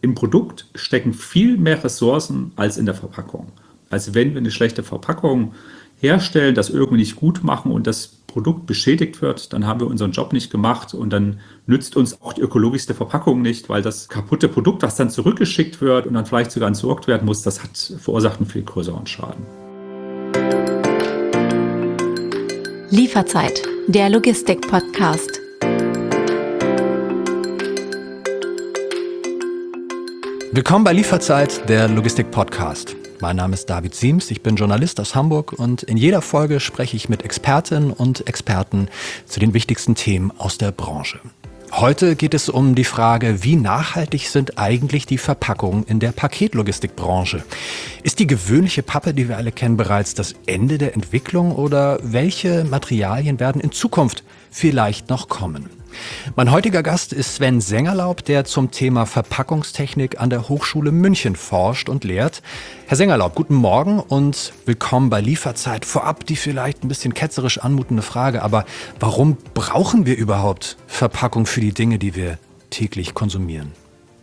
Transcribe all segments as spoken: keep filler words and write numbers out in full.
Im Produkt stecken viel mehr Ressourcen als in der Verpackung. Also wenn wir eine schlechte Verpackung herstellen, das irgendwie nicht gut machen und das Produkt beschädigt wird, dann haben wir unseren Job nicht gemacht und dann nützt uns auch die ökologischste Verpackung nicht, weil das kaputte Produkt, das dann zurückgeschickt wird und dann vielleicht sogar entsorgt werden muss, das hat verursacht einen viel größeren Schaden. Lieferzeit, der Logistik-Podcast. Willkommen bei Lieferzeit, der Logistik-Podcast. Mein Name ist David Siems, ich bin Journalist aus Hamburg und in jeder Folge spreche ich mit Expertinnen und Experten zu den wichtigsten Themen aus der Branche. Heute geht es um die Frage, wie nachhaltig sind eigentlich die Verpackungen in der Paketlogistikbranche? Ist die gewöhnliche Pappe, die wir alle kennen, bereits das Ende der Entwicklung oder welche Materialien werden in Zukunft vielleicht noch kommen? Mein heutiger Gast ist Sven Sengerlaub, der zum Thema Verpackungstechnik an der Hochschule München forscht und lehrt. Herr Sengerlaub, guten Morgen und willkommen bei Lieferzeit. Vorab die vielleicht ein bisschen ketzerisch anmutende Frage, aber warum brauchen wir überhaupt Verpackung für die Dinge, die wir täglich konsumieren?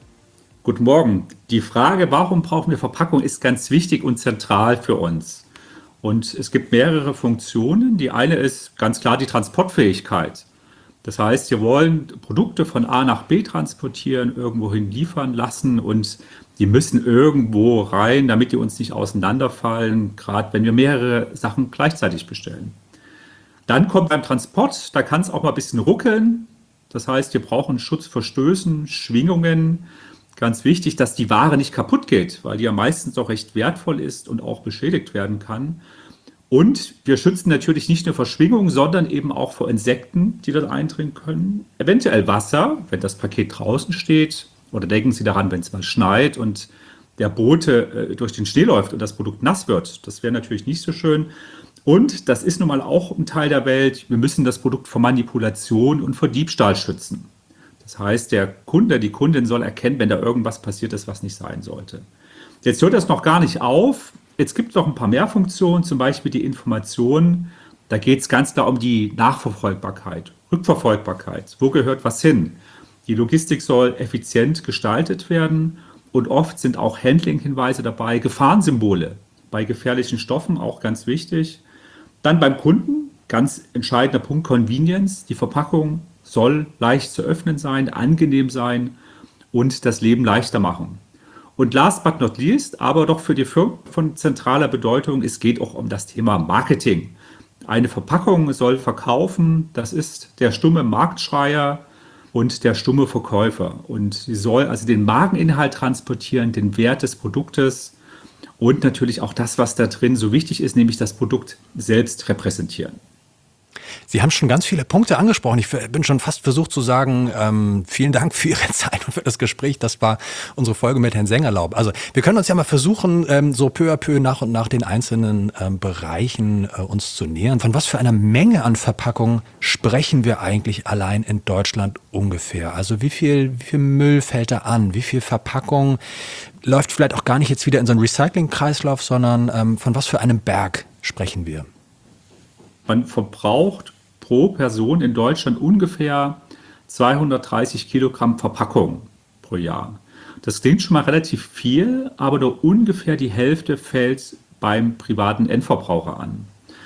Guten Morgen. Die Frage, warum brauchen wir Verpackung, ist ganz wichtig und zentral für uns. Und es gibt mehrere Funktionen. Die eine ist ganz klar die Transportfähigkeit. Das heißt, wir wollen Produkte von A nach B transportieren, irgendwohin liefern lassen und die müssen irgendwo rein, damit die uns nicht auseinanderfallen, gerade wenn wir mehrere Sachen gleichzeitig bestellen. Dann kommt beim Transport, da kann es auch mal ein bisschen ruckeln. Das heißt, wir brauchen Schutz vor Stößen, Schwingungen. Ganz wichtig, dass die Ware nicht kaputt geht, weil die ja meistens auch recht wertvoll ist und auch beschädigt werden kann. Und wir schützen natürlich nicht nur vor Schwingungen, sondern eben auch vor Insekten, die dort eindringen können. Eventuell Wasser, wenn das Paket draußen steht. Oder denken Sie daran, wenn es mal schneit und der Bote äh, durch den Schnee läuft und das Produkt nass wird. Das wäre natürlich nicht so schön. Und das ist nun mal auch ein Teil der Welt. Wir müssen das Produkt vor Manipulation und vor Diebstahl schützen. Das heißt, der Kunde, die Kundin soll erkennen, wenn da irgendwas passiert ist, was nicht sein sollte. Jetzt hört das noch gar nicht auf. Jetzt gibt es noch ein paar mehr Funktionen, zum Beispiel die Information. Da geht es ganz klar um die Nachverfolgbarkeit, Rückverfolgbarkeit. Wo gehört was hin? Die Logistik soll effizient gestaltet werden und oft sind auch Handling-Hinweise dabei, Gefahrensymbole bei gefährlichen Stoffen, auch ganz wichtig. Dann beim Kunden, ganz entscheidender Punkt, Convenience. Die Verpackung soll leicht zu öffnen sein, angenehm sein und das Leben leichter machen. Und last but not least, aber doch für die Firmen von zentraler Bedeutung, es geht auch um das Thema Marketing. Eine Verpackung soll verkaufen, das ist der stumme Marktschreier und der stumme Verkäufer. Und sie soll also den Markeninhalt transportieren, den Wert des Produktes und natürlich auch das, was da drin so wichtig ist, nämlich das Produkt selbst repräsentieren. Sie haben schon ganz viele Punkte angesprochen. Ich bin schon fast versucht zu sagen, ähm, vielen Dank für Ihre Zeit und für das Gespräch. Das war unsere Folge mit Herrn Sengerlaub. Also wir können uns ja mal versuchen, ähm, so peu à peu nach und nach den einzelnen ähm, Bereichen äh, uns zu nähern. Von was für einer Menge an Verpackungen sprechen wir eigentlich allein in Deutschland ungefähr? Also wie viel, wie viel Müll fällt da an? Wie viel Verpackung läuft vielleicht auch gar nicht jetzt wieder in so einen Recycling-Kreislauf, sondern ähm, von was für einem Berg sprechen wir? Man verbraucht pro Person in Deutschland ungefähr zweihundertdreißig Kilogramm Verpackung pro Jahr. Das klingt schon mal relativ viel, aber nur ungefähr die Hälfte fällt beim privaten Endverbraucher an.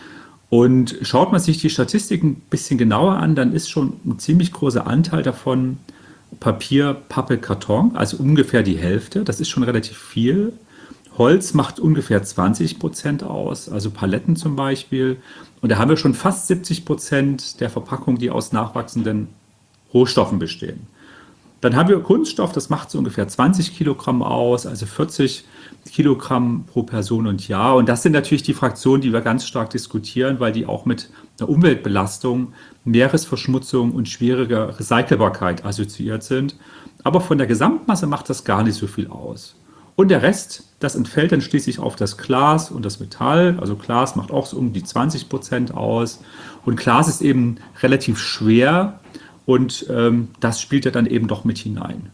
Und schaut man sich die Statistiken ein bisschen genauer an, dann ist schon ein ziemlich großer Anteil davon Papier, Pappe, Karton, also ungefähr die Hälfte. Das ist schon relativ viel. Holz macht ungefähr zwanzig Prozent aus, also Paletten zum Beispiel. Und da haben wir schon fast siebzig Prozent der Verpackungen, die aus nachwachsenden Rohstoffen bestehen. Dann haben wir Kunststoff, das macht so ungefähr zwanzig Kilogramm aus, also vierzig Kilogramm pro Person und Jahr. Und das sind natürlich die Fraktionen, die wir ganz stark diskutieren, weil die auch mit einer Umweltbelastung, Meeresverschmutzung und schwieriger Recycelbarkeit assoziiert sind. Aber von der Gesamtmasse macht das gar nicht so viel aus. Und der Rest, das entfällt dann schließlich auf das Glas und das Metall. Also Glas macht auch so um die zwanzig Prozent aus. Und Glas ist eben relativ schwer und ähm, das spielt ja dann eben doch mit hinein.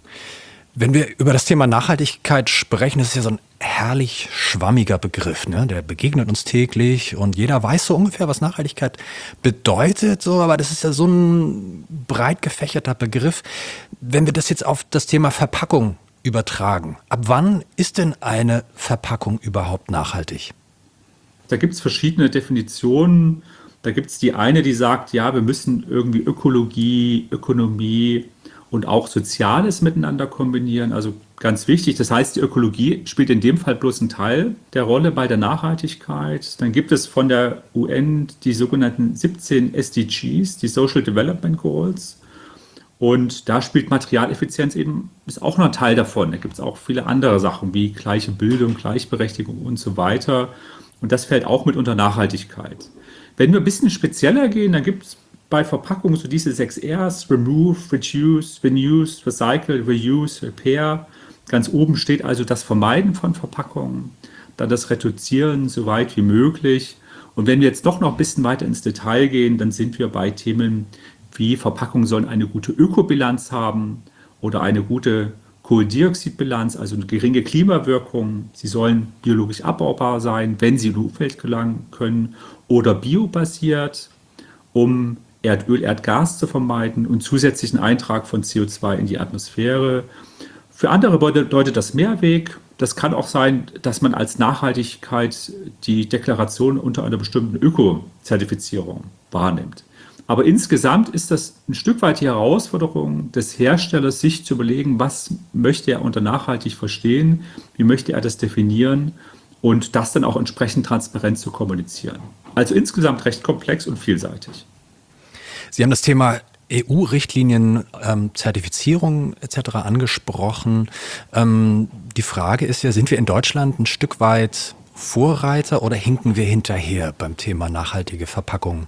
Wenn wir über das Thema Nachhaltigkeit sprechen, das ist ja so ein herrlich schwammiger Begriff, ne? Der begegnet uns täglich und jeder weiß so ungefähr, was Nachhaltigkeit bedeutet, so, aber das ist ja so ein breit gefächerter Begriff. Wenn wir das jetzt auf das Thema Verpackung übertragen. Ab wann ist denn eine Verpackung überhaupt nachhaltig? Da gibt es verschiedene Definitionen. Da gibt es die eine, die sagt, ja, wir müssen irgendwie Ökologie, Ökonomie und auch Soziales miteinander kombinieren. Also ganz wichtig. Das heißt, die Ökologie spielt in dem Fall bloß einen Teil der Rolle bei der Nachhaltigkeit. Dann gibt es von der U N die sogenannten siebzehn S D Gs, die Social Development Goals. Und da spielt Materialeffizienz eben, ist auch noch ein Teil davon. Da gibt es auch viele andere Sachen wie gleiche Bildung, Gleichberechtigung und so weiter. Und das fällt auch mit unter Nachhaltigkeit. Wenn wir ein bisschen spezieller gehen, dann gibt es bei Verpackungen so diese sechs Rs, Remove, Reduce, Reuse, Recycle, Reuse, Repair. Ganz oben steht also das Vermeiden von Verpackungen, dann das Reduzieren so weit wie möglich. Und wenn wir jetzt doch noch ein bisschen weiter ins Detail gehen, dann sind wir bei Themen wie Verpackungen sollen eine gute Ökobilanz haben oder eine gute Kohlendioxidbilanz, also eine geringe Klimawirkung. Sie sollen biologisch abbaubar sein, wenn sie in die Umwelt gelangen können, oder biobasiert, um Erdöl, Erdgas zu vermeiden und zusätzlichen Eintrag von C O zwei in die Atmosphäre. Für andere bedeutet das Mehrweg. Das kann auch sein, dass man als Nachhaltigkeit die Deklaration unter einer bestimmten Öko-Zertifizierung wahrnimmt. Aber insgesamt ist das ein Stück weit die Herausforderung des Herstellers, sich zu überlegen, was möchte er unter nachhaltig verstehen, wie möchte er das definieren und das dann auch entsprechend transparent zu kommunizieren. Also insgesamt recht komplex und vielseitig. Sie haben das Thema E U-Richtlinien, ähm, Zertifizierung et cetera angesprochen. Ähm, die Frage ist ja, sind wir in Deutschland ein Stück weit Vorreiter oder hinken wir hinterher beim Thema nachhaltige Verpackung?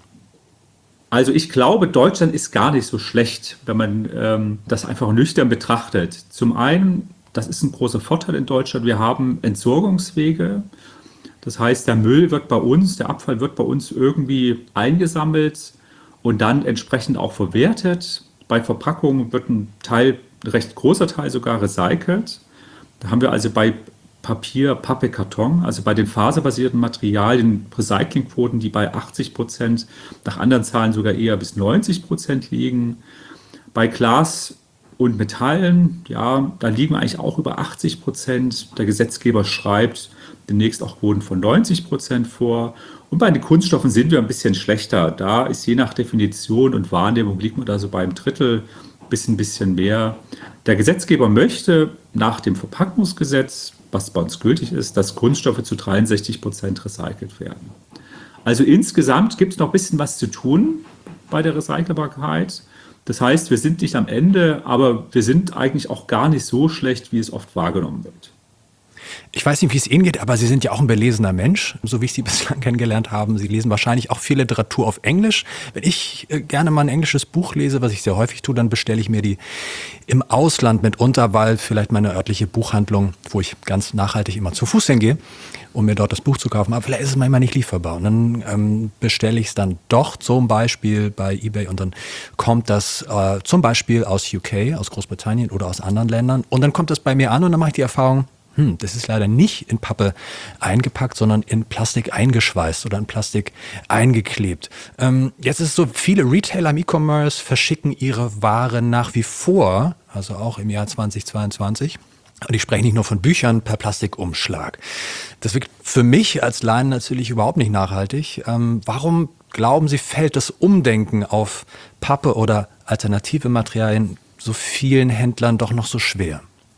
Also ich glaube, Deutschland ist gar nicht so schlecht, wenn man ähm, das einfach nüchtern betrachtet. Zum einen, das ist ein großer Vorteil in Deutschland, wir haben Entsorgungswege. Das heißt, der Müll wird bei uns, der Abfall wird bei uns irgendwie eingesammelt und dann entsprechend auch verwertet. Bei Verpackungen wird ein Teil, ein recht großer Teil sogar recycelt. Da haben wir also bei Papier, Pappe, Karton, also bei den faserbasierten Materialien Recyclingquoten, die bei achtzig Prozent, nach anderen Zahlen sogar eher bis neunzig Prozent liegen. Bei Glas und Metallen, ja, da liegen wir eigentlich auch über achtzig Prozent. Der Gesetzgeber schreibt demnächst auch Quoten von neunzig Prozent vor. Und bei den Kunststoffen sind wir ein bisschen schlechter. Da ist je nach Definition und Wahrnehmung liegt man da so beim Drittel, bis ein bisschen mehr. Der Gesetzgeber möchte nach dem Verpackungsgesetz, was bei uns gültig ist, dass Kunststoffe zu dreiundsechzig Prozent recycelt werden. Also insgesamt gibt es noch ein bisschen was zu tun bei der Recycelbarkeit. Das heißt, wir sind nicht am Ende, aber wir sind eigentlich auch gar nicht so schlecht, wie es oft wahrgenommen wird. Ich weiß nicht, wie es Ihnen geht, aber Sie sind ja auch ein belesener Mensch, so wie ich Sie bislang kennengelernt habe. Sie lesen wahrscheinlich auch viel Literatur auf Englisch. Wenn ich äh, gerne mal ein englisches Buch lese, was ich sehr häufig tue, dann bestelle ich mir die im Ausland mitunter, weil vielleicht meine örtliche Buchhandlung, wo ich ganz nachhaltig immer zu Fuß hingehe, um mir dort das Buch zu kaufen, aber vielleicht ist es manchmal nicht lieferbar. Und dann ähm, bestelle ich es dann doch zum Beispiel bei eBay und dann kommt das äh, zum Beispiel aus U K, aus Großbritannien oder aus anderen Ländern. Und dann kommt das bei mir an und dann mache ich die Erfahrung, Hm, das ist leider nicht in Pappe eingepackt, sondern in Plastik eingeschweißt oder in Plastik eingeklebt. Ähm, jetzt ist es so, viele Retailer im E-Commerce verschicken ihre Ware nach wie vor, also auch im Jahr zweitausendzweiundzwanzig. Und ich spreche nicht nur von Büchern per Plastikumschlag. Das wirkt für mich als Laien natürlich überhaupt nicht nachhaltig. Ähm, warum, glauben Sie, fällt das Umdenken auf Pappe oder alternative Materialien so vielen Händlern doch noch so schwer?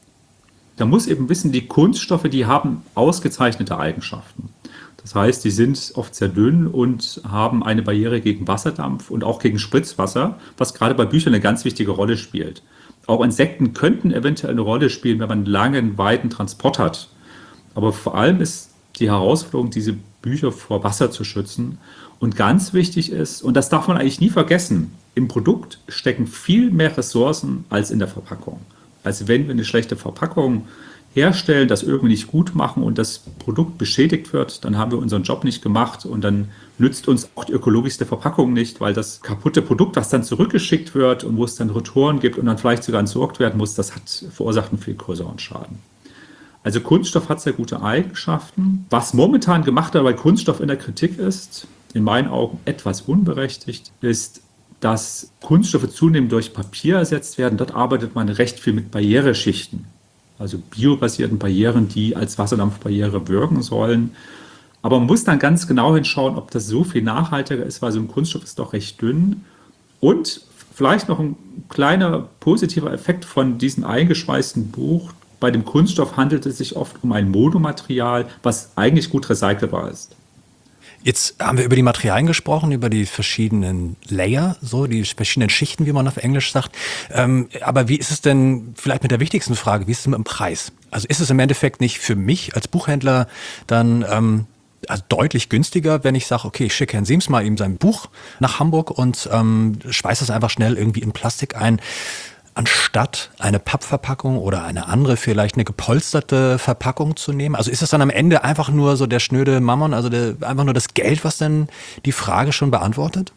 Da muss eben wissen, die Kunststoffe, die haben ausgezeichnete Eigenschaften. Das heißt, die sind oft sehr dünn und haben eine Barriere gegen Wasserdampf und auch gegen Spritzwasser, was gerade bei Büchern eine ganz wichtige Rolle spielt. Auch Insekten könnten eventuell eine Rolle spielen, wenn man einen langen, weiten Transport hat. Aber vor allem ist die Herausforderung, diese Bücher vor Wasser zu schützen. Und ganz wichtig ist, und das darf man eigentlich nie vergessen, im Produkt stecken viel mehr Ressourcen als in der Verpackung. Also wenn wir eine schlechte Verpackung herstellen, das irgendwie nicht gut machen und das Produkt beschädigt wird, dann haben wir unseren Job nicht gemacht und dann nützt uns auch die ökologischste Verpackung nicht, weil das kaputte Produkt, das dann zurückgeschickt wird und wo es dann Retouren gibt und dann vielleicht sogar entsorgt werden muss, das hat verursacht einen viel größeren Schaden. Also Kunststoff hat sehr gute Eigenschaften. Was momentan gemacht wird, weil Kunststoff in der Kritik ist, in meinen Augen etwas unberechtigt, ist, dass Kunststoffe zunehmend durch Papier ersetzt werden. Dort arbeitet man recht viel mit Barriereschichten. also biobasierten Barrieren, die als Wasserdampfbarriere wirken sollen. Aber man muss dann ganz genau hinschauen, ob das so viel nachhaltiger ist, weil so ein Kunststoff ist doch recht dünn. Und vielleicht noch ein kleiner positiver Effekt von diesem eingeschweißten Buch. Bei dem Kunststoff handelt es sich oft um ein Monomaterial, was eigentlich gut recycelbar ist. Jetzt haben wir über die Materialien gesprochen, über die verschiedenen Layer, so die verschiedenen Schichten, wie man auf Englisch sagt. Ähm, aber wie ist es denn, vielleicht mit der wichtigsten Frage, wie ist es mit dem Preis? Also ist es im Endeffekt nicht für mich als Buchhändler dann ähm, also deutlich günstiger, wenn ich sage, okay, ich schicke Herrn Siems mal eben sein Buch nach Hamburg und ähm, schweiße es einfach schnell irgendwie in Plastik ein, anstatt eine Pappverpackung oder eine andere, vielleicht eine gepolsterte Verpackung zu nehmen? Also ist es dann am Ende einfach nur so der schnöde Mammon, also der, einfach nur das Geld, was dann die Frage schon beantwortet?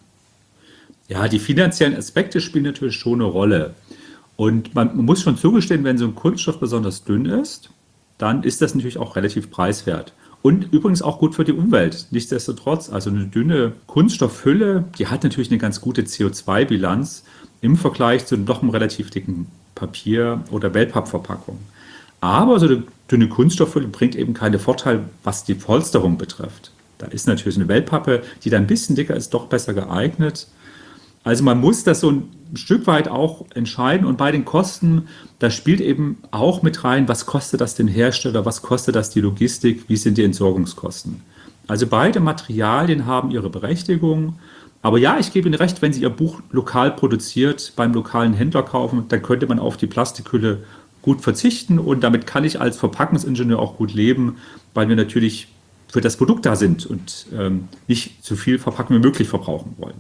Ja, die finanziellen Aspekte spielen natürlich schon eine Rolle. Und man, man muss schon zugestehen, wenn so ein Kunststoff besonders dünn ist, dann ist das natürlich auch relativ preiswert. Und übrigens auch gut für die Umwelt. Nichtsdestotrotz, also eine dünne Kunststoffhülle, die hat natürlich eine ganz gute C O zwei Bilanz im Vergleich zu doch einem relativ dicken Papier- oder Wellpappverpackung. Aber so eine dünne Kunststoffhülle bringt eben keine Vorteile, was die Polsterung betrifft. Da ist natürlich eine Wellpappe, die dann ein bisschen dicker ist, doch besser geeignet. Also man muss das so ein Stück weit auch entscheiden. Und bei den Kosten, da spielt eben auch mit rein, was kostet das den Hersteller, was kostet das die Logistik, wie sind die Entsorgungskosten. Also beide Materialien haben ihre Berechtigung. Aber ja, ich gebe Ihnen recht, wenn Sie Ihr Buch lokal produziert, beim lokalen Händler kaufen, dann könnte man auf die Plastikhülle gut verzichten. Und damit kann ich als Verpackungsingenieur auch gut leben, weil wir natürlich für das Produkt da sind und ähm, nicht so viel Verpackung wie möglich verbrauchen wollen.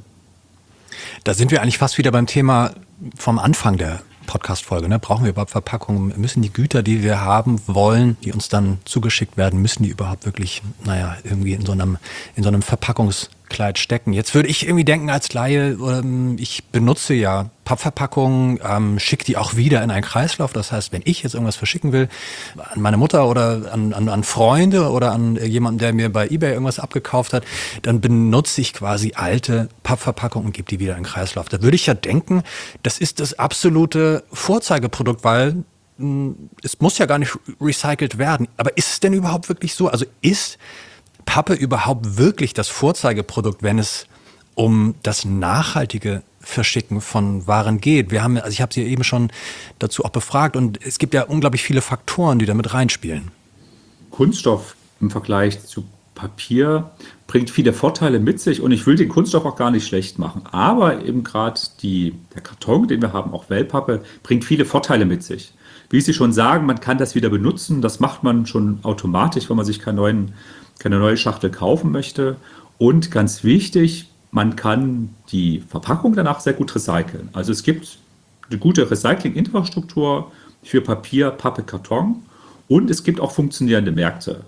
Da sind wir eigentlich fast wieder beim Thema vom Anfang der Podcast-Folge. Ne? Brauchen wir überhaupt Verpackungen? Müssen die Güter, die wir haben wollen, die uns dann zugeschickt werden, müssen die überhaupt wirklich, naja, irgendwie in so einem, in so einem Verpackungskleid stecken? Jetzt würde ich irgendwie denken als Laie, ähm, ich benutze ja Pappverpackungen, ähm, schicke die auch wieder in einen Kreislauf. Das heißt, wenn ich jetzt irgendwas verschicken will, an meine Mutter oder an, an, an Freunde oder an jemanden, der mir bei eBay irgendwas abgekauft hat, dann benutze ich quasi alte Pappverpackungen und gebe die wieder in den Kreislauf. Da würde ich ja denken, das ist das absolute Vorzeigeprodukt, weil mh, es muss ja gar nicht recycelt werden. Aber ist es denn überhaupt wirklich so? Also ist Pappe überhaupt wirklich das Vorzeigeprodukt, wenn es um das nachhaltige Verschicken von Waren geht? Wir haben, also ich habe Sie eben schon dazu auch befragt und es gibt ja unglaublich viele Faktoren, die da mit reinspielen. Kunststoff im Vergleich zu Papier bringt viele Vorteile mit sich und ich will den Kunststoff auch gar nicht schlecht machen. Aber eben gerade die, der Karton, den wir haben, auch Wellpappe, bringt viele Vorteile mit sich. Wie Sie schon sagen, man kann das wieder benutzen. Das macht man schon automatisch, wenn man sich keinen neuen, keine neue Schachtel kaufen möchte. Und ganz wichtig, man kann die Verpackung danach sehr gut recyceln. Also es gibt eine gute Recycling-Infrastruktur für Papier, Pappe, Karton und es gibt auch funktionierende Märkte.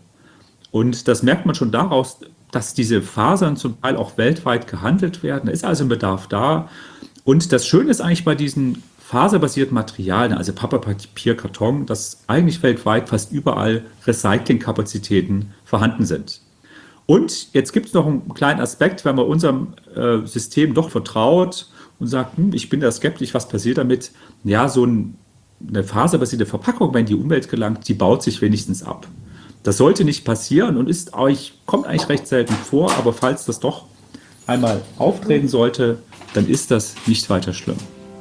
Und das merkt man schon daraus, dass diese Fasern zum Teil auch weltweit gehandelt werden. Da ist also ein Bedarf da. Und das Schöne ist eigentlich bei diesen faserbasierten Materialien, also Pappe, Papier, Karton, dass eigentlich weltweit fast überall Recyclingkapazitäten vorhanden sind. Und jetzt gibt es noch einen kleinen Aspekt, wenn man unserem äh, System doch vertraut und sagt, hm, ich bin da skeptisch, was passiert damit? Ja, so ein, eine faserbasierte Verpackung, wenn die Umwelt gelangt, die baut sich wenigstens ab. Das sollte nicht passieren und ist euch, kommt eigentlich recht selten vor, aber falls das doch einmal auftreten sollte, dann ist das nicht weiter schlimm.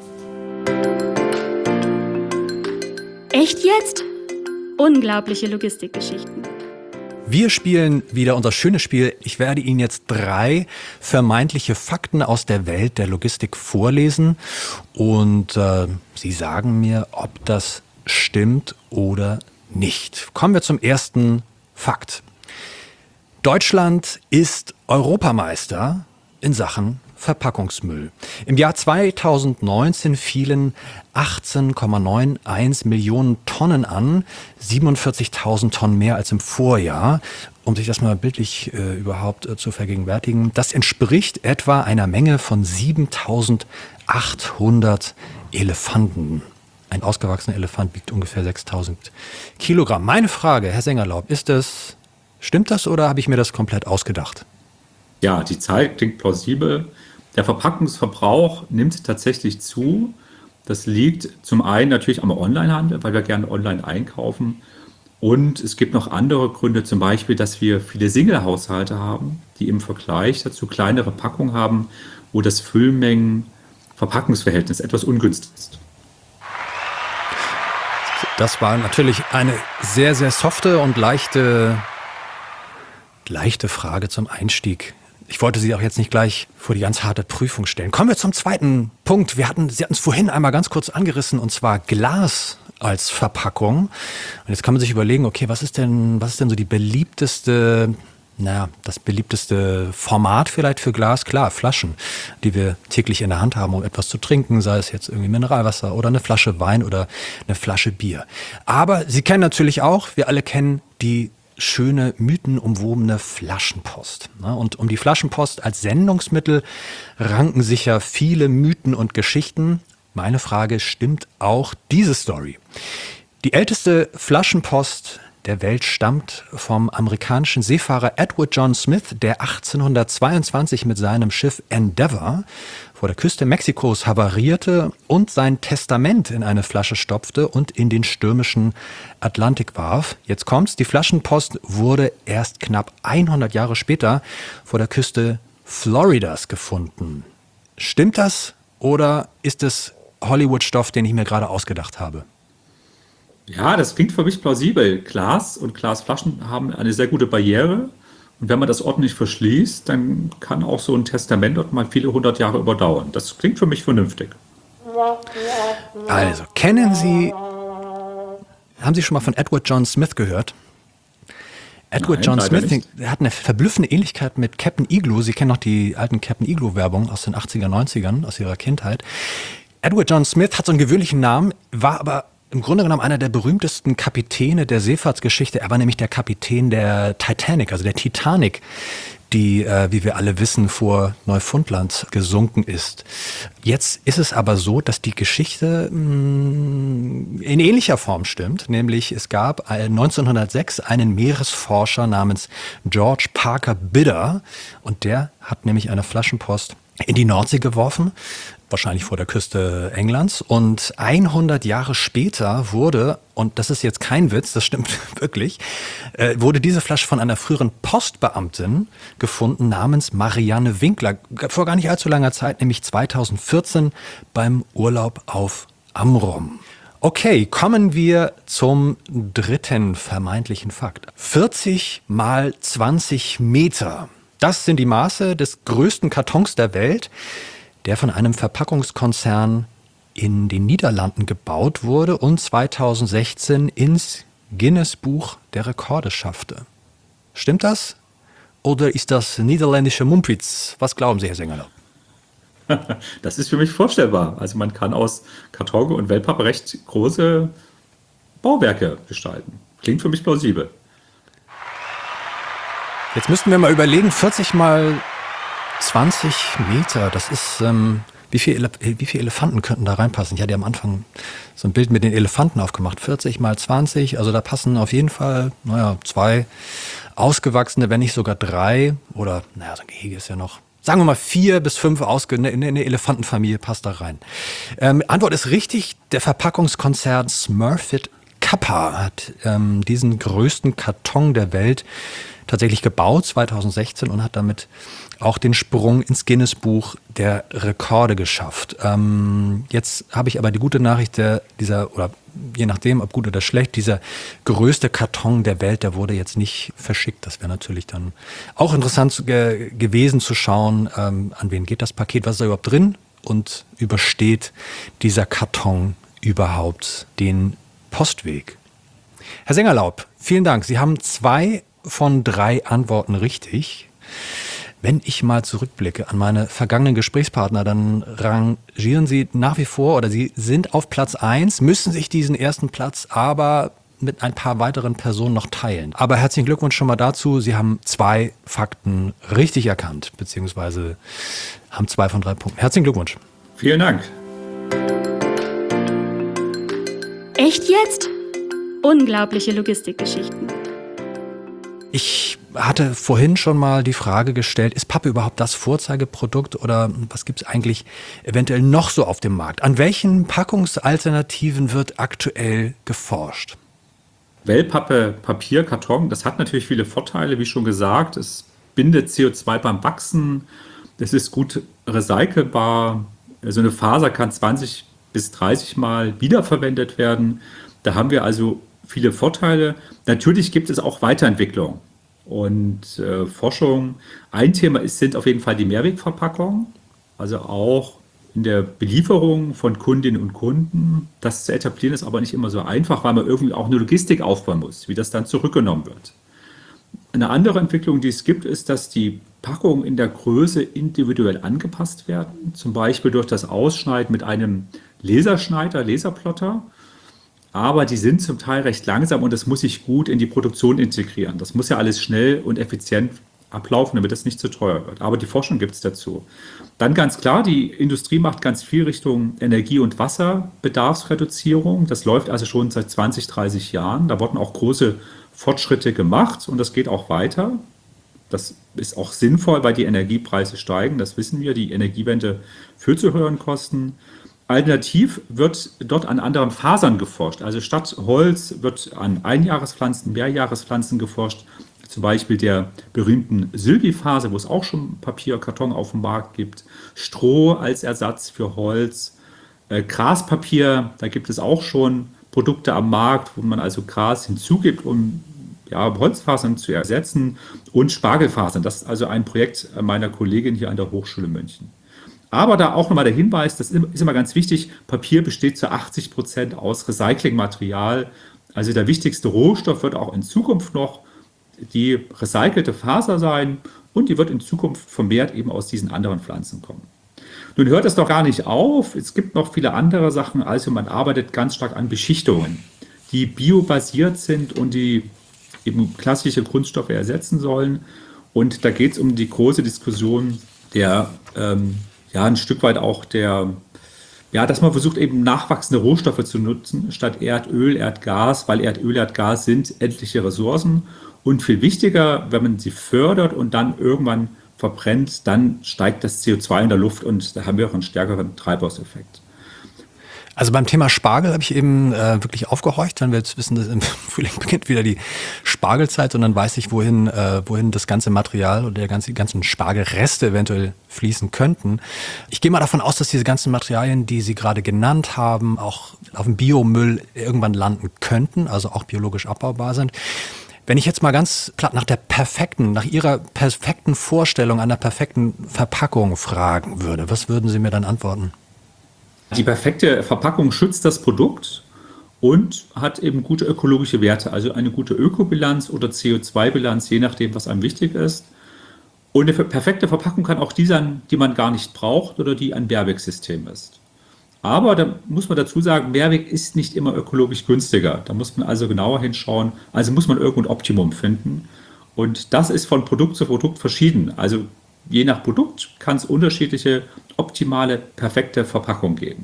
Echt jetzt? Unglaubliche Logistikgeschichten. Wir spielen wieder unser schönes Spiel. Ich werde Ihnen jetzt drei vermeintliche Fakten aus der Welt der Logistik vorlesen und äh, Sie sagen mir, ob das stimmt oder nicht. Kommen wir zum ersten Fakt. Deutschland ist Europameister in Sachen Verpackungsmüll. Im Jahr zweitausendneunzehn fielen achtzehn Komma einundneunzig Millionen Tonnen an, siebenundvierzigtausend Tonnen mehr als im Vorjahr. Um sich das mal bildlich äh, überhaupt äh, zu vergegenwärtigen, das entspricht etwa einer Menge von siebentausendachthundert Elefanten. Ein ausgewachsener Elefant wiegt ungefähr sechstausend Kilogramm. Meine Frage, Herr Sengerlaub, ist das, stimmt das oder habe ich mir das komplett ausgedacht? Ja, die Zahl klingt plausibel. Der Verpackungsverbrauch nimmt tatsächlich zu. Das liegt zum einen natürlich am Onlinehandel, weil wir gerne online einkaufen. Und es gibt noch andere Gründe, zum Beispiel, dass wir viele Single-Haushalte haben, die im Vergleich dazu kleinere Packungen haben, wo das Füllmengen-Verpackungsverhältnis etwas ungünstig ist. Das war natürlich eine sehr, sehr softe und leichte, leichte Frage zum Einstieg. Ich wollte Sie auch jetzt nicht gleich vor die ganz harte Prüfung stellen. Kommen wir zum zweiten Punkt. Wir hatten, Sie hatten es vorhin einmal ganz kurz angerissen, und zwar Glas als Verpackung. Und jetzt kann man sich überlegen, okay, was ist denn, was ist denn so die beliebteste, naja, das beliebteste Format vielleicht für Glas? Klar, Flaschen, die wir täglich in der Hand haben, um etwas zu trinken, sei es jetzt irgendwie Mineralwasser oder eine Flasche Wein oder eine Flasche Bier. Aber Sie kennen natürlich auch, wir alle kennen die schöne, mythenumwobene Flaschenpost. Und um die Flaschenpost als Sendungsmittel ranken sich ja viele Mythen und Geschichten. Meine Frage, stimmt auch diese Story? Die älteste Flaschenpost der Welt stammt vom amerikanischen Seefahrer Edward John Smith, der achtzehnhundertzweiundzwanzig mit seinem Schiff Endeavour vor der Küste Mexikos havarierte und sein Testament in eine Flasche stopfte und in den stürmischen Atlantik warf. Jetzt kommt's, die Flaschenpost wurde erst knapp hundert Jahre später vor der Küste Floridas gefunden. Stimmt das oder ist es Hollywood-Stoff, den ich mir gerade ausgedacht habe? Ja, das klingt für mich plausibel. Glas und Glasflaschen haben eine sehr gute Barriere. Und wenn man das ordentlich verschließt, dann kann auch so ein Testament dort mal viele hundert Jahre überdauern. Das klingt für mich vernünftig. Also, kennen Sie, haben Sie schon mal von Edward John Smith gehört? Edward Nein, John leider Smith nicht. der hat eine verblüffende Ähnlichkeit mit Captain Igloo. Sie kennen noch die alten Captain Igloo-Werbung aus den achtziger, neunzigern, aus Ihrer Kindheit. Edward John Smith hat so einen gewöhnlichen Namen, war aber im Grunde genommen einer der berühmtesten Kapitäne der Seefahrtsgeschichte. Er war nämlich der Kapitän der Titanic, also der Titanic, die, äh, wie wir alle wissen, vor Neufundland gesunken ist. Jetzt ist es aber so, dass die Geschichte mh, in ähnlicher Form stimmt. Nämlich es gab neunzehnhundertsechs einen Meeresforscher namens George Parker Bidder. Und der hat nämlich eine Flaschenpost in die Nordsee geworfen, wahrscheinlich vor der Küste Englands. Und hundert Jahre später wurde, und das ist jetzt kein Witz, das stimmt wirklich, äh, wurde diese Flasche von einer früheren Postbeamtin gefunden namens Marianne Winkler. Vor gar nicht allzu langer Zeit, nämlich zweitausendvierzehn beim Urlaub auf Amrum. Okay, kommen wir zum dritten vermeintlichen Fakt. vierzig mal zwanzig Meter. Das sind die Maße des größten Kartons der Welt, der von einem Verpackungskonzern in den Niederlanden gebaut wurde und zweitausendsechzehn ins Guinness-Buch der Rekorde schaffte. Stimmt das? Oder ist das niederländische Mumpitz? Was glauben Sie, Herr Sengerlau? Das ist für mich vorstellbar. Also man kann aus Karton und Wellpappe recht große Bauwerke gestalten. Klingt für mich plausibel. Jetzt müssten wir mal überlegen, vierzig mal zwanzig Meter, das ist, ähm, wie viele wie viel Elefanten könnten da reinpassen? Ich hatte ja am Anfang so ein Bild mit den Elefanten aufgemacht. vierzig mal zwanzig, also da passen auf jeden Fall, naja, zwei ausgewachsene, wenn nicht sogar drei, oder, naja, so ein Gehege ist ja noch, sagen wir mal vier bis fünf ausge, eine, eine Elefantenfamilie passt da rein. Ähm, Antwort ist richtig, der Verpackungskonzern Smurfit Kappa hat ähm, diesen größten Karton der Welt tatsächlich gebaut, zweitausendsechzehn, und hat damit auch den Sprung ins Guinness-Buch der Rekorde geschafft. Ähm, jetzt habe ich aber die gute Nachricht, der, dieser, oder je nachdem, ob gut oder schlecht, dieser größte Karton der Welt, der wurde jetzt nicht verschickt. Das wäre natürlich dann auch interessant zu, ge, gewesen zu schauen, ähm, an wen geht das Paket, was ist da überhaupt drin und übersteht dieser Karton überhaupt den Postweg. Herr Sengerlaub, vielen Dank. Sie haben zwei von drei Antworten richtig. Wenn ich mal zurückblicke an meine vergangenen Gesprächspartner, dann rangieren sie nach wie vor oder sie sind auf Platz eins, müssen sich diesen ersten Platz aber mit ein paar weiteren Personen noch teilen. Aber herzlichen Glückwunsch schon mal dazu. Sie haben zwei Fakten richtig erkannt, beziehungsweise haben zwei von drei Punkten. Herzlichen Glückwunsch. Vielen Dank. Echt jetzt? Unglaubliche Logistikgeschichten. Ich hatte vorhin schon mal die Frage gestellt, ist Pappe überhaupt das Vorzeigeprodukt oder was gibt es eigentlich eventuell noch so auf dem Markt? An welchen Packungsalternativen wird aktuell geforscht? Wellpappe, Papier, Karton, das hat natürlich viele Vorteile, wie schon gesagt. Es bindet C O zwei beim Wachsen, es ist gut recycelbar. So eine Faser kann zwanzig bis dreißig Mal wiederverwendet werden. Da haben wir also viele Vorteile. Natürlich gibt es auch Weiterentwicklung und äh, Forschung. Ein Thema ist, sind auf jeden Fall die Mehrwegverpackungen, also auch in der Belieferung von Kundinnen und Kunden. Das zu etablieren ist aber nicht immer so einfach, weil man irgendwie auch eine Logistik aufbauen muss, wie das dann zurückgenommen wird. Eine andere Entwicklung, die es gibt, ist, dass die Packungen in der Größe individuell angepasst werden, zum Beispiel durch das Ausschneiden mit einem Laserschneider, Laserplotter. Aber die sind zum Teil recht langsam und das muss sich gut in die Produktion integrieren. Das muss ja alles schnell und effizient ablaufen, damit es nicht zu teuer wird. Aber die Forschung gibt es dazu. Dann ganz klar, die Industrie macht ganz viel Richtung Energie- und Wasserbedarfsreduzierung. Das läuft also schon seit zwanzig, dreißig Jahren. Da wurden auch große Fortschritte gemacht und das geht auch weiter. Das ist auch sinnvoll, weil die Energiepreise steigen. Das wissen wir. Die Energiewende führt zu höheren Kosten. Alternativ wird dort an anderen Fasern geforscht. Also statt Holz wird an Einjahrespflanzen, Mehrjahrespflanzen geforscht. Zum Beispiel der berühmten Sylvifaser, wo es auch schon Papier, Karton auf dem Markt gibt. Stroh als Ersatz für Holz. Äh, Graspapier, da gibt es auch schon Produkte am Markt, wo man also Gras hinzugibt, um ja, Holzfasern zu ersetzen. Und Spargelfasern, das ist also ein Projekt meiner Kollegin hier an der Hochschule München. Aber da auch nochmal der Hinweis, das ist immer ganz wichtig, Papier besteht zu achtzig Prozent aus Recyclingmaterial. Also der wichtigste Rohstoff wird auch in Zukunft noch die recycelte Faser sein und die wird in Zukunft vermehrt eben aus diesen anderen Pflanzen kommen. Nun hört es doch gar nicht auf, es gibt noch viele andere Sachen, also man arbeitet ganz stark an Beschichtungen, die biobasiert sind und die eben klassische Kunststoffe ersetzen sollen. Und da geht es um die große Diskussion der ähm, ja, ein Stück weit auch der, ja, dass man versucht, eben nachwachsende Rohstoffe zu nutzen, statt Erdöl, Erdgas, weil Erdöl, Erdgas sind endliche Ressourcen. Und viel wichtiger, wenn man sie fördert und dann irgendwann verbrennt, dann steigt das C O zwei in der Luft und da haben wir auch einen stärkeren Treibhauseffekt. Also beim Thema Spargel habe ich eben äh, wirklich aufgehorcht, wenn wir jetzt wissen, dass im Frühling beginnt wieder die Spargelzeit und dann weiß ich, wohin, äh, wohin das ganze Material oder der ganze, die ganzen Spargelreste eventuell fließen könnten. Ich gehe mal davon aus, dass diese ganzen Materialien, die Sie gerade genannt haben, auch auf dem Biomüll irgendwann landen könnten, also auch biologisch abbaubar sind. Wenn ich jetzt mal ganz platt nach der perfekten, nach Ihrer perfekten Vorstellung einer perfekten Verpackung fragen würde, was würden Sie mir dann antworten? Die perfekte Verpackung schützt das Produkt und hat eben gute ökologische Werte, also eine gute Ökobilanz oder C O zwei Bilanz, je nachdem, was einem wichtig ist. Und eine perfekte Verpackung kann auch die sein, die man gar nicht braucht oder die ein Mehrwegsystem ist. Aber da muss man dazu sagen, Mehrweg ist nicht immer ökologisch günstiger. Da muss man also genauer hinschauen. Also muss man irgendwo ein Optimum finden. Und das ist von Produkt zu Produkt verschieden. Also je nach Produkt kann es unterschiedliche, optimale, perfekte Verpackungen geben.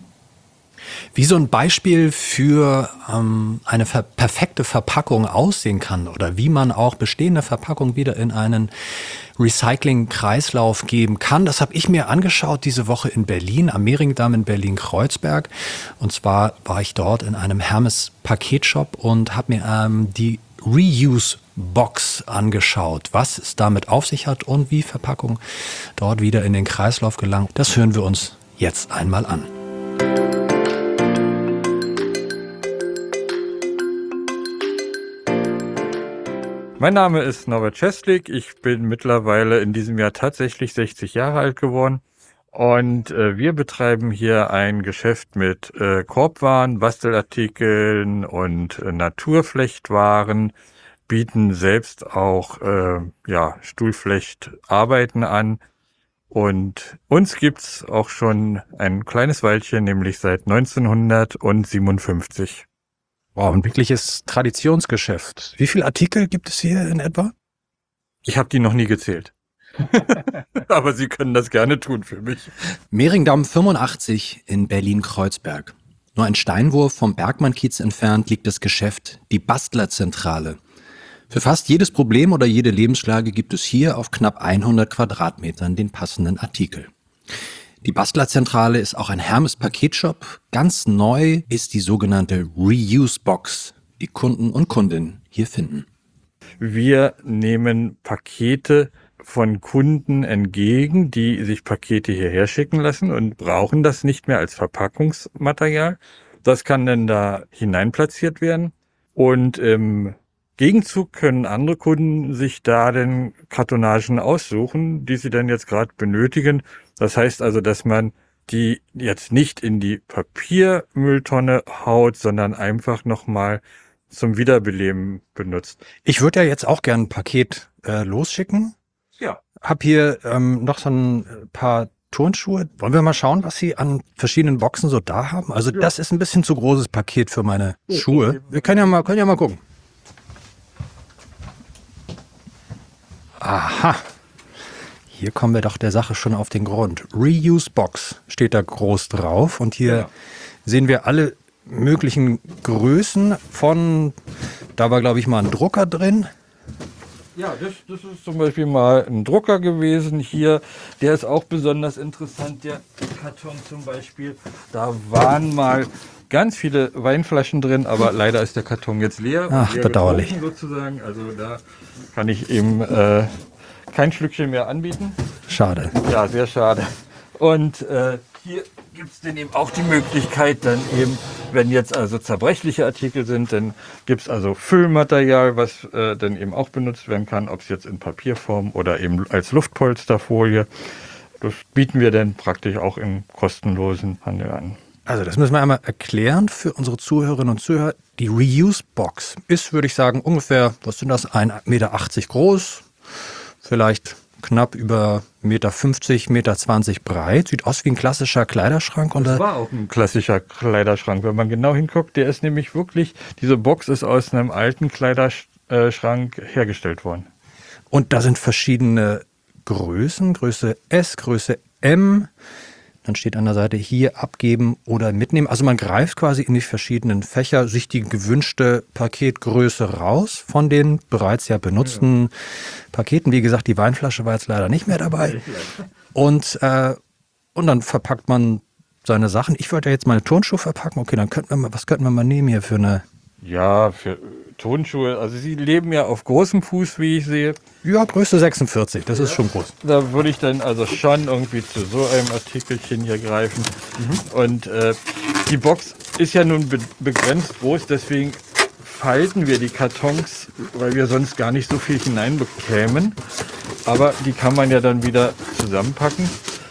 Wie so ein Beispiel für ähm, eine ver- perfekte Verpackung aussehen kann oder wie man auch bestehende Verpackungen wieder in einen Recycling-Kreislauf geben kann, das habe ich mir angeschaut diese Woche in Berlin, am Mehringdamm in Berlin-Kreuzberg. Und zwar war ich dort in einem Hermes-Paketshop und habe mir ähm, die Reuse-Box angeschaut, was es damit auf sich hat und wie Verpackungen dort wieder in den Kreislauf gelangen. Das hören wir uns jetzt einmal an. Mein Name ist Norbert Schestlik. Ich bin mittlerweile in diesem Jahr tatsächlich sechzig Jahre alt geworden. Und äh, wir betreiben hier ein Geschäft mit äh, Korbwaren, Bastelartikeln und äh, Naturflechtwaren, bieten selbst auch äh, ja, Stuhlflechtarbeiten an. Und uns gibt's auch schon ein kleines Weilchen, nämlich seit neunzehnhundertsiebenundfünfzig. Wow, ein wirkliches Traditionsgeschäft. Wie viele Artikel gibt es hier in etwa? Ich habe die noch nie gezählt. Aber Sie können das gerne tun für mich. Mehringdamm fünfundachtzig in Berlin-Kreuzberg. Nur ein Steinwurf vom Bergmann-Kiez entfernt liegt das Geschäft Die Bastlerzentrale. Für fast jedes Problem oder jede Lebenslage gibt es hier auf knapp hundert Quadratmetern den passenden Artikel. Die Bastlerzentrale ist auch ein Hermes-Paketshop. Ganz neu ist die sogenannte Reuse-Box, die Kunden und Kundinnen hier finden. Wir nehmen Pakete von Kunden entgegen, die sich Pakete hierher schicken lassen und brauchen das nicht mehr als Verpackungsmaterial. Das kann dann da hineinplatziert werden und im Gegenzug können andere Kunden sich da dann Kartonagen aussuchen, die sie dann jetzt gerade benötigen. Das heißt also, dass man die jetzt nicht in die Papiermülltonne haut, sondern einfach nochmal zum Wiederbeleben benutzt. Ich würde ja jetzt auch gerne ein Paket äh, losschicken. Ja. Hab hier ähm, noch so ein paar Turnschuhe. Wollen wir mal schauen, was Sie an verschiedenen Boxen so da haben? Also Ja. das ist ein bisschen zu großes Paket für meine Ja, Schuhe. okay. Wir können ja mal, können ja mal gucken. Aha. Hier kommen wir doch der Sache schon auf den Grund. Reuse Box steht da groß drauf und hier Ja. sehen wir alle möglichen Größen von, da war glaube ich mal ein Drucker drin. Ja, das, das ist zum Beispiel mal ein Drucker gewesen hier. Der ist auch besonders interessant, der Karton zum Beispiel. Da waren mal ganz viele Weinflaschen drin, aber leider ist der Karton jetzt leer. und Ach, leer bedauerlich. getrunken sozusagen. Also da kann ich eben äh, kein Schlückchen mehr anbieten. Schade. Ja, sehr schade. Und äh, hier gibt es dann eben auch die Möglichkeit, dann eben, wenn jetzt also zerbrechliche Artikel sind, dann gibt es also Füllmaterial, was äh, dann eben auch benutzt werden kann, ob es jetzt in Papierform oder eben als Luftpolsterfolie. Das bieten wir dann praktisch auch im kostenlosen Handel an. Also das müssen wir einmal erklären für unsere Zuhörerinnen und Zuhörer. Die Reuse-Box ist, würde ich sagen, ungefähr, was sind das, ein Meter achtzig groß, vielleicht knapp über ein Meter fünfzig, ein Meter zwanzig breit. Sieht aus wie ein klassischer Kleiderschrank. Und Das da, war auch ein klassischer Kleiderschrank. Wenn man genau hinguckt, der ist nämlich wirklich, diese Box ist aus einem alten Kleiderschrank hergestellt worden. und da sind verschiedene Größen, Größe S, Größe M. Dann steht an der Seite hier abgeben oder mitnehmen. Also man greift quasi in die verschiedenen Fächer sich die gewünschte Paketgröße raus von den bereits ja benutzten ja. Paketen. Wie gesagt, die Weinflasche war jetzt leider nicht mehr dabei. Und, äh, und dann verpackt man seine Sachen. Ich wollte ja jetzt meine Turnschuhe verpacken. Okay, dann könnten wir mal, was könnten wir mal nehmen hier für eine... Ja, für Turnschuhe. Also Sie leben ja auf großem Fuß, wie ich sehe. Ja, Größe sechsundvierzig, das ja. ist schon groß. Da würde ich dann also schon irgendwie zu so einem Artikelchen hier greifen. Mhm. Und äh, die Box ist ja nun be begrenzt groß, deswegen falten wir die Kartons, weil wir sonst gar nicht so viel hineinbekämen. Aber die kann man ja dann wieder zusammenpacken.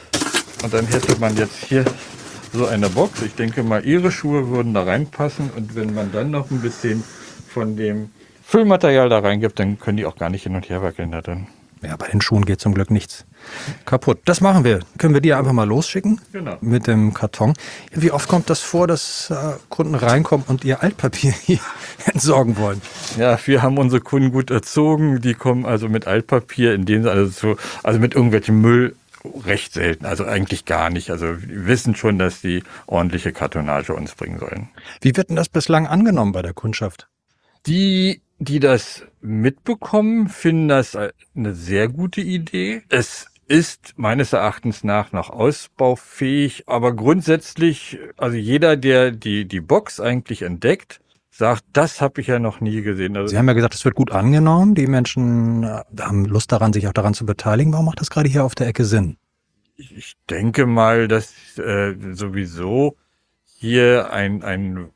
Und dann hätte man jetzt hier so eine Box. Ich denke mal, Ihre Schuhe würden da reinpassen. Und wenn man dann noch ein bisschen von dem Füllmaterial da reingibt, dann können die auch gar nicht hin und her wackeln da drin. Ja, bei den Schuhen geht zum Glück nichts kaputt. Das machen wir. Können wir die einfach mal losschicken? Genau. Mit dem Karton. Wie oft kommt das vor, dass äh, Kunden reinkommen und ihr Altpapier hier entsorgen wollen? Ja, wir haben unsere Kunden gut erzogen. Die kommen also mit Altpapier, in dem also so, also mit irgendwelchem Müll recht selten, also eigentlich gar nicht. Also wir wissen schon, dass die ordentliche Kartonage uns bringen sollen. Wie wird denn das bislang angenommen bei der Kundschaft? Die, die das mitbekommen, finden das eine sehr gute Idee. Es ist meines Erachtens nach noch ausbaufähig, aber grundsätzlich, also jeder, der die, die Box eigentlich entdeckt, sagt, das habe ich ja noch nie gesehen. Also Sie haben ja gesagt, es wird gut angenommen. Die Menschen haben Lust daran, sich auch daran zu beteiligen. Warum macht das gerade hier auf der Ecke Sinn? Ich denke mal, dass äh, sowieso hier ein, ein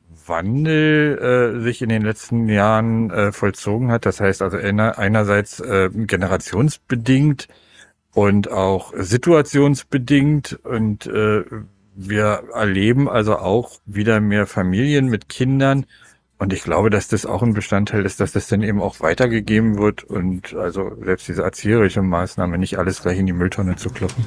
Wandel äh, sich in den letzten Jahren äh, vollzogen hat. Das heißt also einer, einerseits äh, generationsbedingt und auch situationsbedingt. Und äh, wir erleben also auch wieder mehr Familien mit Kindern. Und ich glaube, dass das auch ein Bestandteil ist, dass das dann eben auch weitergegeben wird und also selbst diese erzieherische Maßnahme, nicht alles gleich in die Mülltonne zu kloppen.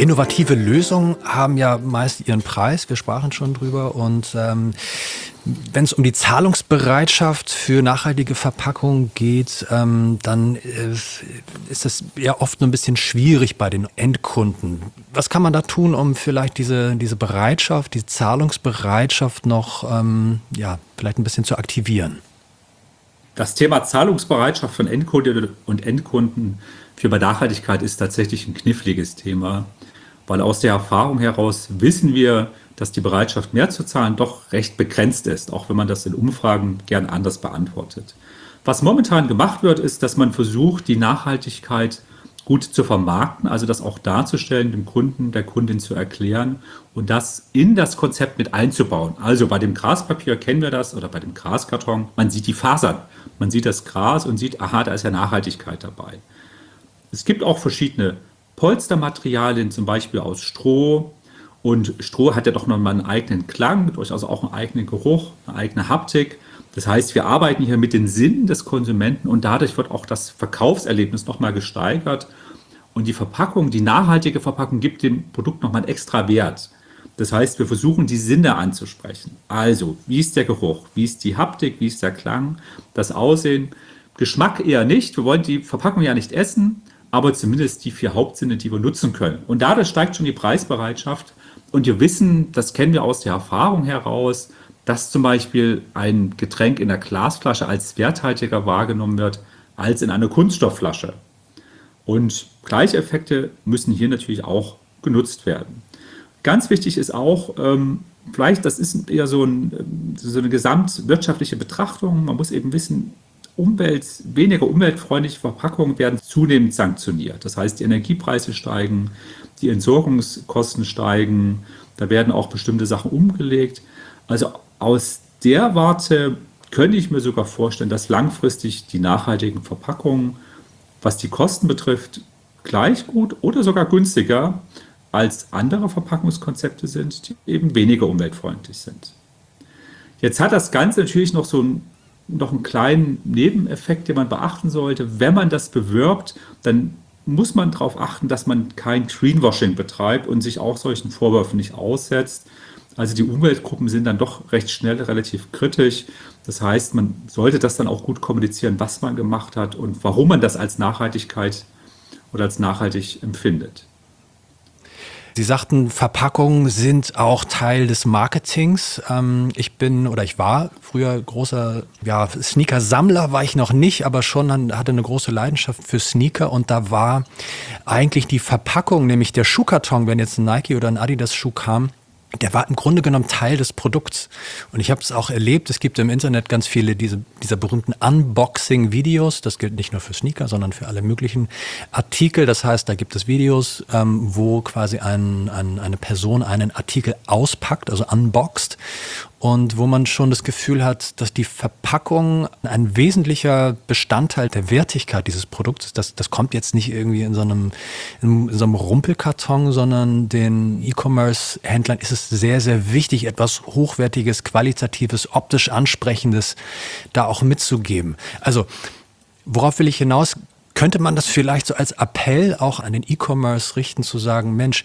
Innovative Lösungen haben ja meist ihren Preis, wir sprachen schon drüber. Und ähm, wenn es um die Zahlungsbereitschaft für nachhaltige Verpackungen geht, ähm, dann äh, ist das ja oft nur ein bisschen schwierig bei den Endkunden. Was kann man da tun, um vielleicht diese, diese Bereitschaft, diese Zahlungsbereitschaft noch ähm, ja, vielleicht ein bisschen zu aktivieren? Das Thema Zahlungsbereitschaft von Endkundinnen und Endkunden für Nachhaltigkeit ist tatsächlich ein kniffliges Thema, weil aus der Erfahrung heraus wissen wir, dass die Bereitschaft, mehr zu zahlen, doch recht begrenzt ist, auch wenn man das in Umfragen gern anders beantwortet. Was momentan gemacht wird, ist, dass man versucht, die Nachhaltigkeit gut zu vermarkten, also das auch darzustellen, dem Kunden, der Kundin zu erklären und das in das Konzept mit einzubauen. Also bei dem Graspapier kennen wir das oder bei dem Graskarton, man sieht die Fasern, man sieht das Gras und sieht, aha, da ist ja Nachhaltigkeit dabei. Es gibt auch verschiedene Polstermaterialien, zum Beispiel aus Stroh. Und Stroh hat ja doch nochmal einen eigenen Klang, durchaus auch einen eigenen Geruch, eine eigene Haptik. Das heißt, wir arbeiten hier mit den Sinnen des Konsumenten und dadurch wird auch das Verkaufserlebnis nochmal gesteigert. Und die Verpackung, die nachhaltige Verpackung gibt dem Produkt nochmal einen extra Wert. Das heißt, wir versuchen, die Sinne anzusprechen. Also, wie ist der Geruch? Wie ist die Haptik? Wie ist der Klang? Das Aussehen? Geschmack eher nicht. Wir wollen die Verpackung ja nicht essen, aber zumindest die vier Hauptsinne, die wir nutzen können. Und dadurch steigt schon die Preisbereitschaft. Und wir wissen, das kennen wir aus der Erfahrung heraus, dass zum Beispiel ein Getränk in der Glasflasche als werthaltiger wahrgenommen wird als in einer Kunststoffflasche. Und Gleicheffekte müssen hier natürlich auch genutzt werden. Ganz wichtig ist auch, ähm, vielleicht, das ist eher so, ein, so eine gesamtwirtschaftliche Betrachtung. Man muss eben wissen, Umwelt, weniger umweltfreundliche Verpackungen werden zunehmend sanktioniert. Das heißt, die Energiepreise steigen, die Entsorgungskosten steigen, da werden auch bestimmte Sachen umgelegt. Also aus der Warte könnte ich mir sogar vorstellen, dass langfristig die nachhaltigen Verpackungen, was die Kosten betrifft, gleich gut oder sogar günstiger als andere Verpackungskonzepte sind, die eben weniger umweltfreundlich sind. Jetzt hat das Ganze natürlich noch so ein noch einen kleinen Nebeneffekt, den man beachten sollte. Wenn man das bewirbt, dann muss man darauf achten, dass man kein Greenwashing betreibt und sich auch solchen Vorwürfen nicht aussetzt. Also die Umweltgruppen sind dann doch recht schnell relativ kritisch. Das heißt, man sollte das dann auch gut kommunizieren, was man gemacht hat und warum man das als Nachhaltigkeit oder als nachhaltig empfindet. Sie sagten, Verpackungen sind auch Teil des Marketings. Ähm, ich bin oder ich war früher großer ja, Sneaker-Sammler, war ich noch nicht, aber schon hatte eine große Leidenschaft für Sneaker. Und da war eigentlich die Verpackung, nämlich der Schuhkarton, wenn jetzt ein Nike oder ein Adidas-Schuh kam, der war im Grunde genommen Teil des Produkts. Und ich habe es auch erlebt, es gibt im Internet ganz viele diese, dieser berühmten Unboxing-Videos. Das gilt nicht nur für Sneaker, sondern für alle möglichen Artikel. Das heißt, da gibt es Videos, ähm, wo quasi ein, ein, eine Person einen Artikel auspackt, also unboxt. Und wo man schon das Gefühl hat, dass die Verpackung ein wesentlicher Bestandteil der Wertigkeit dieses Produkts ist. Das, das kommt jetzt nicht irgendwie in so einem, in so einem Rumpelkarton, sondern den E-Commerce-Händlern ist es sehr, sehr wichtig, etwas Hochwertiges, Qualitatives, optisch Ansprechendes da auch mitzugeben. Also, worauf will ich hinaus? Könnte man das vielleicht so als Appell auch an den E-Commerce richten, zu sagen, Mensch,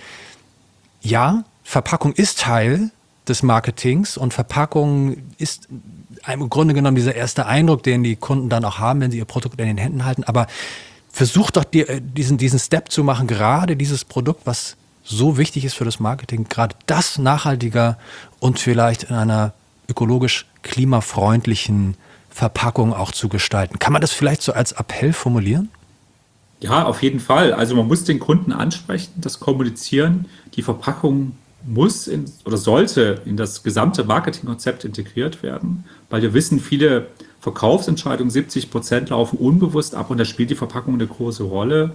ja, Verpackung ist Teil des Marketings und Verpackung ist im Grunde genommen dieser erste Eindruck, den die Kunden dann auch haben, wenn sie ihr Produkt in den Händen halten. Aber versucht doch die, diesen, diesen Step zu machen, gerade dieses Produkt, was so wichtig ist für das Marketing, gerade das nachhaltiger und vielleicht in einer ökologisch klimafreundlichen Verpackung auch zu gestalten. Kann man das vielleicht so als Appell formulieren? Ja, auf jeden Fall. Also man muss den Kunden ansprechen, das kommunizieren, die Verpackung muss in, oder sollte in das gesamte Marketingkonzept integriert werden, weil wir wissen, viele Verkaufsentscheidungen, siebzig Prozent laufen unbewusst ab und da spielt die Verpackung eine große Rolle.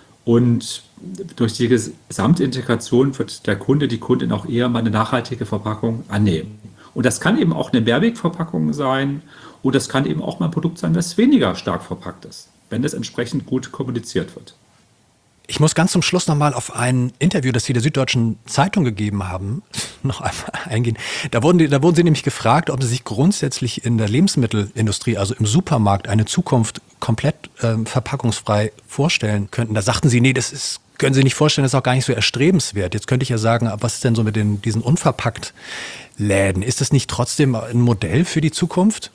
Und durch die Gesamtintegration wird der Kunde, die Kundin auch eher mal eine nachhaltige Verpackung annehmen. Und das kann eben auch eine Mehrwegverpackung sein oder das kann eben auch mal ein Produkt sein, das weniger stark verpackt ist, wenn das entsprechend gut kommuniziert wird. Ich muss ganz zum Schluss nochmal auf ein Interview, das Sie der Süddeutschen Zeitung gegeben haben, noch einmal eingehen. Da wurden, die, da wurden Sie nämlich gefragt, ob Sie sich grundsätzlich in der Lebensmittelindustrie, also im Supermarkt, eine Zukunft komplett äh, verpackungsfrei vorstellen könnten. Da sagten Sie, nee, das ist können Sie nicht vorstellen, das ist auch gar nicht so erstrebenswert. Jetzt könnte ich ja sagen, was ist denn so mit den, diesen Unverpackt-Läden? Ist das nicht trotzdem ein Modell für die Zukunft?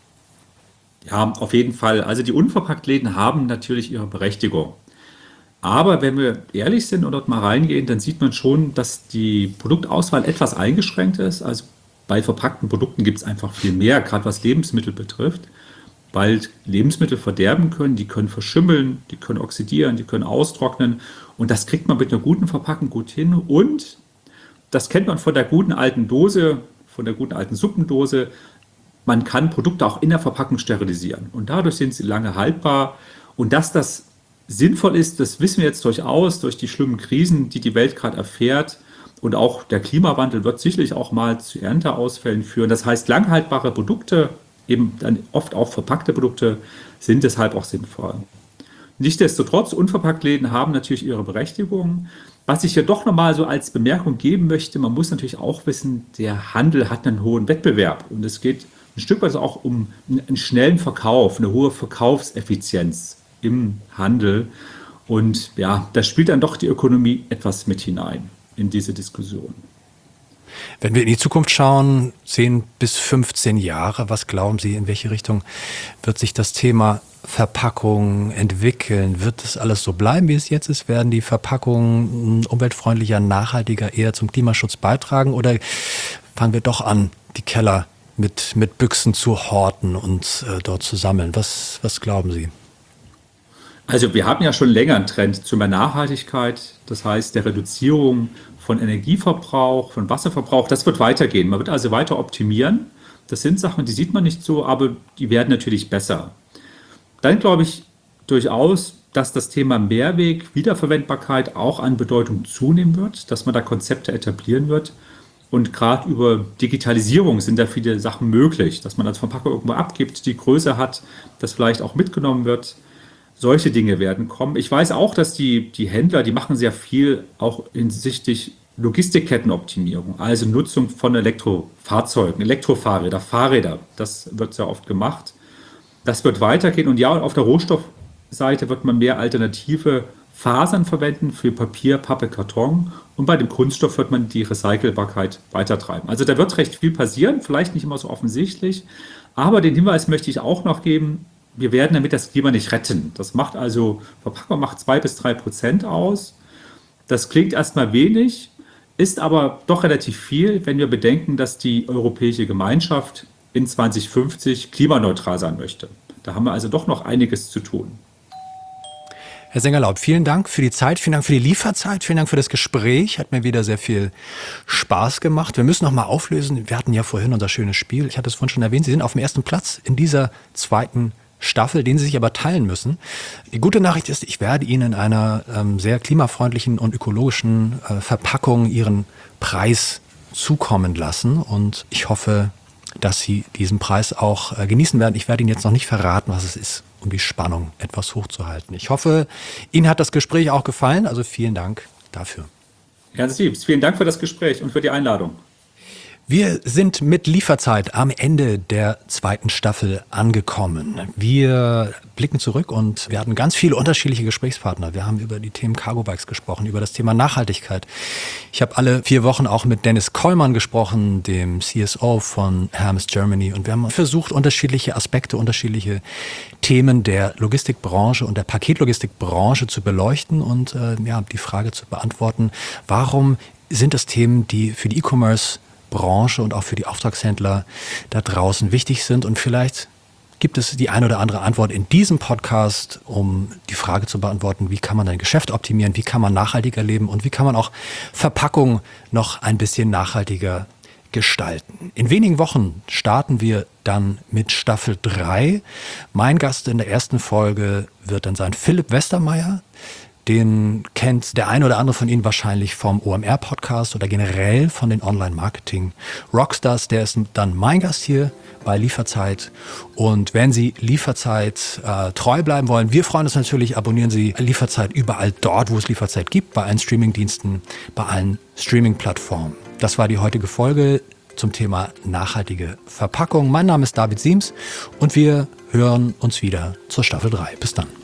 Ja, auf jeden Fall. Also die Unverpacktläden haben natürlich ihre Berechtigung. Aber wenn wir ehrlich sind und dort mal reingehen, dann sieht man schon, dass die Produktauswahl etwas eingeschränkt ist. Also bei verpackten Produkten gibt es einfach viel mehr, gerade was Lebensmittel betrifft, weil Lebensmittel verderben können, die können verschimmeln, die können oxidieren, die können austrocknen. Und das kriegt man mit einer guten Verpackung gut hin. Und das kennt man von der guten alten Dose, von der guten alten Suppendose. Man kann Produkte auch in der Verpackung sterilisieren. Und dadurch sind sie lange haltbar. Und dass das sinnvoll ist, das wissen wir jetzt durchaus durch die schlimmen Krisen, die die Welt gerade erfährt. Und auch der Klimawandel wird sicherlich auch mal zu Ernteausfällen führen. Das heißt, langhaltbare Produkte, eben dann oft auch verpackte Produkte, sind deshalb auch sinnvoll. Nichtsdestotrotz, Unverpacktläden haben natürlich ihre Berechtigung. Was ich hier doch nochmal so als Bemerkung geben möchte, man muss natürlich auch wissen, der Handel hat einen hohen Wettbewerb. Und es geht ein Stück weit auch um einen schnellen Verkauf, eine hohe Verkaufseffizienz im Handel. Und ja, da spielt dann doch die Ökonomie etwas mit hinein in diese Diskussion. Wenn wir in die Zukunft schauen, zehn bis fünfzehn Jahre, was glauben Sie, in welche Richtung wird sich das Thema Verpackung entwickeln? Wird das alles so bleiben, wie es jetzt ist? Werden die Verpackungen umweltfreundlicher, nachhaltiger eher zum Klimaschutz beitragen? Oder fangen wir doch an, die Keller mit, mit Büchsen zu horten und äh, dort zu sammeln? Was, was glauben Sie? Also wir haben ja schon länger einen Trend zu mehr Nachhaltigkeit, das heißt der Reduzierung von Energieverbrauch, von Wasserverbrauch. Das wird weitergehen. Man wird also weiter optimieren. Das sind Sachen, die sieht man nicht so, aber die werden natürlich besser. Dann glaube ich durchaus, dass das Thema Mehrweg, Wiederverwendbarkeit auch an Bedeutung zunehmen wird, dass man da Konzepte etablieren wird. Und gerade über Digitalisierung sind da viele Sachen möglich, dass man als Verpackung irgendwo abgibt, die Größe hat, das vielleicht auch mitgenommen wird. Solche Dinge werden kommen. Ich weiß auch, dass die, die Händler, die machen sehr viel auch hinsichtlich Logistikkettenoptimierung, also Nutzung von Elektrofahrzeugen, Elektrofahrräder, Fahrräder. Das wird sehr oft gemacht. Das wird weitergehen. Und ja, und auf der Rohstoffseite wird man mehr alternative Fasern verwenden für Papier, Pappe, Karton. Und bei dem Kunststoff wird man die Recycelbarkeit weitertreiben. Also da wird recht viel passieren, vielleicht nicht immer so offensichtlich. Aber den Hinweis möchte ich auch noch geben, wir werden damit das Klima nicht retten. Das macht also, Verpackung macht zwei bis drei Prozent aus. Das klingt erstmal wenig, ist aber doch relativ viel, wenn wir bedenken, dass die Europäische Gemeinschaft in zwanzig fünfzig klimaneutral sein möchte. Da haben wir also doch noch einiges zu tun. Herr Sengerlaub, vielen Dank für die Zeit, vielen Dank für die Lieferzeit, vielen Dank für das Gespräch. Hat mir wieder sehr viel Spaß gemacht. Wir müssen noch mal auflösen. Wir hatten ja vorhin unser schönes Spiel. Ich hatte es vorhin schon erwähnt. Sie sind auf dem ersten Platz in dieser zweiten Staffel, den Sie sich aber teilen müssen. Die gute Nachricht ist, ich werde Ihnen in einer ähm, sehr klimafreundlichen und ökologischen äh, Verpackung Ihren Preis zukommen lassen. Und ich hoffe, dass Sie diesen Preis auch äh, genießen werden. Ich werde Ihnen jetzt noch nicht verraten, was es ist, um die Spannung etwas hochzuhalten. Ich hoffe, Ihnen hat das Gespräch auch gefallen. Also vielen Dank dafür. Ganz lieb. Vielen Dank für das Gespräch und für die Einladung. Wir sind mit Lieferzeit am Ende der zweiten Staffel angekommen. Wir blicken zurück und wir hatten ganz viele unterschiedliche Gesprächspartner. Wir haben über die Themen Cargo Bikes gesprochen, über das Thema Nachhaltigkeit. Ich habe alle vier Wochen auch mit Dennis Kollmann gesprochen, dem C S O von Hermes Germany. Und wir haben versucht, unterschiedliche Aspekte, unterschiedliche Themen der Logistikbranche und der Paketlogistikbranche zu beleuchten und äh, ja, die Frage zu beantworten, warum sind das Themen, die für die E-Commerce Branche und auch für die Auftragshändler da draußen wichtig sind. Und vielleicht gibt es die eine oder andere Antwort in diesem Podcast, um die Frage zu beantworten, wie kann man ein Geschäft optimieren, wie kann man nachhaltiger leben und wie kann man auch Verpackung noch ein bisschen nachhaltiger gestalten. In wenigen Wochen starten wir dann mit Staffel drei. Mein Gast in der ersten Folge wird dann sein Philipp Westermeier. Den kennt der eine oder andere von Ihnen wahrscheinlich vom O M R-Podcast oder generell von den Online-Marketing-Rockstars. Der ist dann mein Gast hier bei Lieferzeit. Und wenn Sie Lieferzeit äh, treu bleiben wollen, wir freuen uns natürlich, abonnieren Sie Lieferzeit überall dort, wo es Lieferzeit gibt, bei allen Streamingdiensten, bei allen Streaming-Plattformen. Das war die heutige Folge zum Thema nachhaltige Verpackung. Mein Name ist David Siems und wir hören uns wieder zur Staffel drei. Bis dann.